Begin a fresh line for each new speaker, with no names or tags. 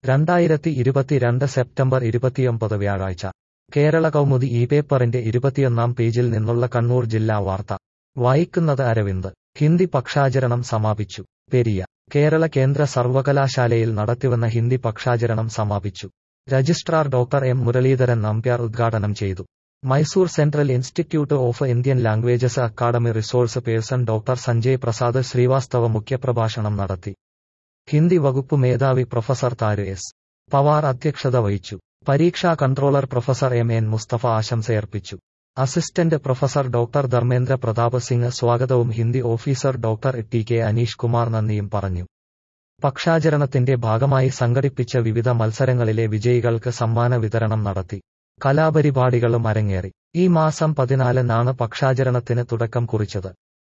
2022 September 29 വ്യാഴാഴ്ച കേരള കൗമുദി ഈ പേപ്പറിന്റെ 21-ാം പേജിൽ നിന്നുള്ള കണ്ണൂർ ജില്ലാ വാർത്ത വായിക്കുന്നത് അരവിന്ദ്. ഹിന്ദി പക്ഷാചരണം സമാപിച്ചു. പെരിയ. കേരള കേന്ദ്ര സർവകലാശാലയിൽ നടത്തിവന്ന ഹിന്ദി പക്ഷാചരണം സമാപിച്ചു. Registrar doctor M Muraleedharan Nambiar ഉദ്ഘാടനം ചെയ്തു. Mysore central institute of Indian languages academy resource person doctor Sanjay Prasad Srivastava മുഖ്യപ്രഭാഷണം നടത്തി. ഹിന്ദി വകുപ്പ് മേധാവി പ്രൊഫസർ താരു എസ്. പവാർ അധ്യക്ഷത വഹിച്ചു. പരീക്ഷാ controller professor M N Mustafa ആശംസയർപ്പിച്ചു. Assistant professor doctor Dharmendra Pratap Singh സ്വാഗതവും Hindi officer doctor T K Aneesh Kumar നന്ദിയും പറഞ്ഞു. പക്ഷാചരണത്തിന്റെ ഭാഗമായി സംഘടിപ്പിച്ച വിവിധ മത്സരങ്ങളിലെ വിജയികൾക്ക് സമ്മാന വിതരണം നടത്തി. കലാപരിപാടികളും അരങ്ങേറി. ഈ മാസം 14-നാണ് പക്ഷാചരണത്തിന് തുടക്കം കുറിച്ചത്.